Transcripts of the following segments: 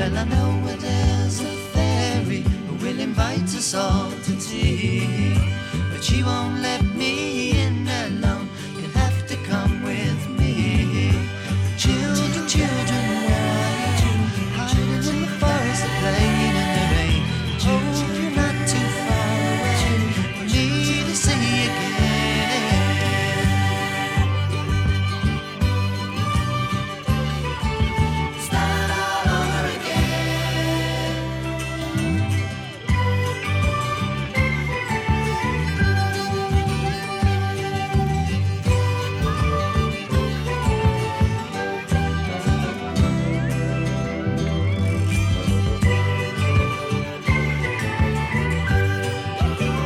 Well, I know where there's a fairy who will invite us all to tea, but she won't let me in alone. You'll have to come with me. Children, children, where are you? Hiding in the forest, playing in the rain. Hope you're not too far away for me to see again. Start all over again.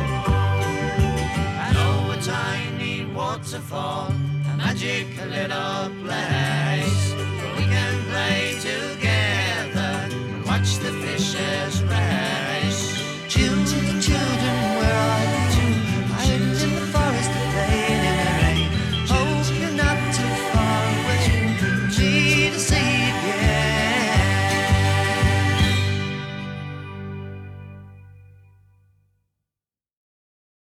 I know a tiny waterfall, a magic little